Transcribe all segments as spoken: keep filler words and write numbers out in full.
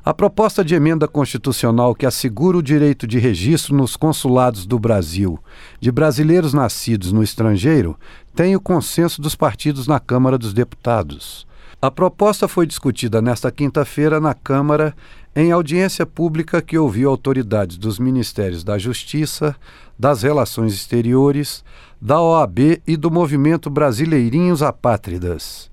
A proposta de emenda constitucional que assegura o direito de registro nos consulados do Brasil de brasileiros nascidos no estrangeiro tem o consenso dos partidos na Câmara dos Deputados. A proposta foi discutida nesta quinta-feira na Câmara em audiência pública que ouviu autoridades dos Ministérios da Justiça, das Relações Exteriores, da O A B e do Movimento Brasileirinhos Apátridas.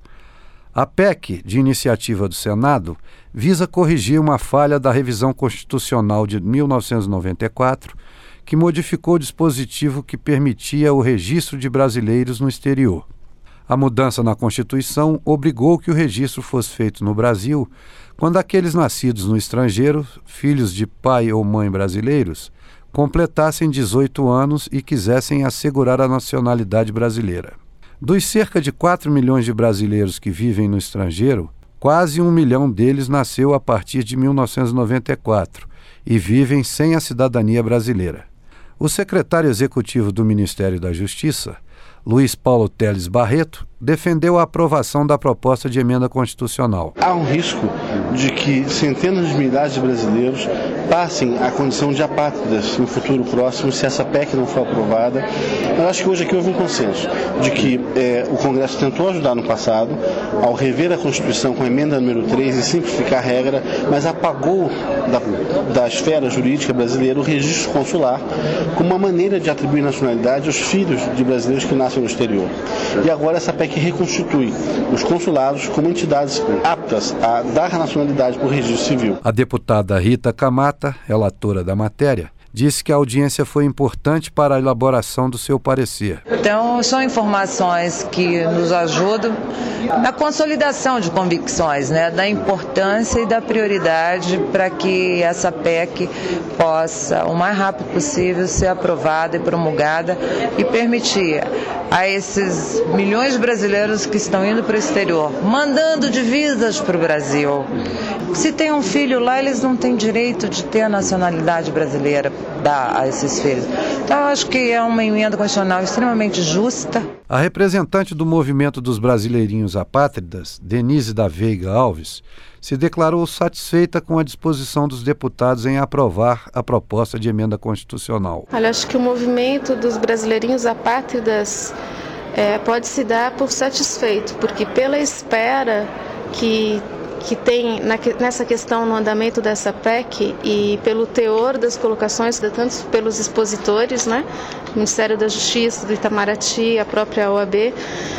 A P E C, de iniciativa do Senado, visa corrigir uma falha da revisão constitucional de mil novecentos e noventa e quatro, que modificou o dispositivo que permitia o registro de brasileiros no exterior. A mudança na Constituição obrigou que o registro fosse feito no Brasil quando aqueles nascidos no estrangeiro, filhos de pai ou mãe brasileiros, completassem dezoito anos e quisessem assegurar a nacionalidade brasileira. Dos cerca de quatro milhões de brasileiros que vivem no estrangeiro, quase um milhão deles nasceu a partir de mil novecentos e noventa e quatro e vivem sem a cidadania brasileira. O secretário executivo do Ministério da Justiça, Luiz Paulo Teles Barreto, defendeu a aprovação da proposta de emenda constitucional. Há um risco de que centenas de milhares de brasileiros passem à condição de apátridas no futuro próximo se essa P E C não for aprovada. Eu acho que hoje aqui houve um consenso de que é, o Congresso tentou ajudar no passado ao rever a Constituição com a emenda número três e simplificar a regra, mas apagou da, da esfera jurídica brasileira o registro consular como uma maneira de atribuir nacionalidade aos filhos de brasileiros que nascem no exterior. E agora essa P E C reconstitui os consulados como entidades aptas a dar nacionalidade por registro civil. A deputada Rita Camata, relatora da matéria, disse que a audiência foi importante para a elaboração do seu parecer. Então, são informações que nos ajudam na consolidação de convicções, né, da importância e da prioridade para que essa P E C possa, o mais rápido possível, ser aprovada e promulgada e permitir a esses milhões de brasileiros que estão indo para o exterior, mandando divisas para o Brasil. Se tem um filho lá, eles não têm direito de ter a nacionalidade brasileira dar a esses filhos. Então, eu acho que é uma emenda constitucional extremamente justa. A representante do Movimento dos Brasileirinhos Apátridas, Denise da Veiga Alves, se declarou satisfeita com a disposição dos deputados em aprovar a proposta de emenda constitucional. Olha, acho que o Movimento dos Brasileirinhos Apátridas é, pode se dar por satisfeito, porque pela espera que que tem na, nessa questão no andamento dessa P E C e pelo teor das colocações, tanto pelos expositores, né, Ministério da Justiça, do Itamaraty, a própria O A B,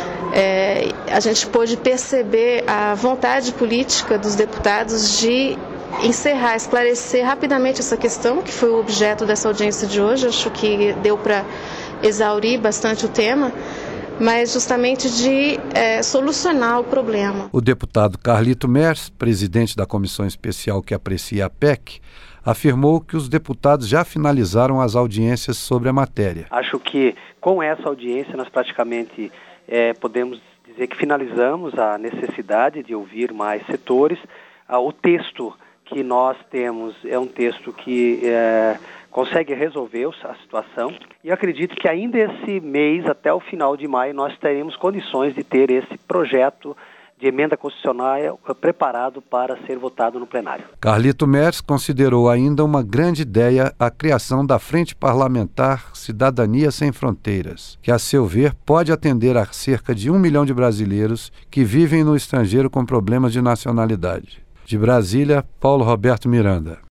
é, a gente pôde perceber a vontade política dos deputados de encerrar, esclarecer rapidamente essa questão, que foi o objeto dessa audiência de hoje. Acho que deu para exaurir bastante o tema, mas justamente de é, solucionar o problema. O deputado Carlito Mers, presidente da comissão especial que aprecia a P E C, afirmou que os deputados já finalizaram as audiências sobre a matéria. Acho que com essa audiência nós praticamente é, podemos dizer que finalizamos a necessidade de ouvir mais setores. Ah, o texto que nós temos é um texto que é, consegue resolver a situação e acredito que ainda esse mês, até o final de maio, nós teremos condições de ter esse projeto de emenda constitucional preparado para ser votado no plenário. Carlito Mers considerou ainda uma grande ideia a criação da Frente Parlamentar Cidadania Sem Fronteiras, que, a seu ver, pode atender a cerca de um milhão de brasileiros que vivem no estrangeiro com problemas de nacionalidade. De Brasília, Paulo Roberto Miranda.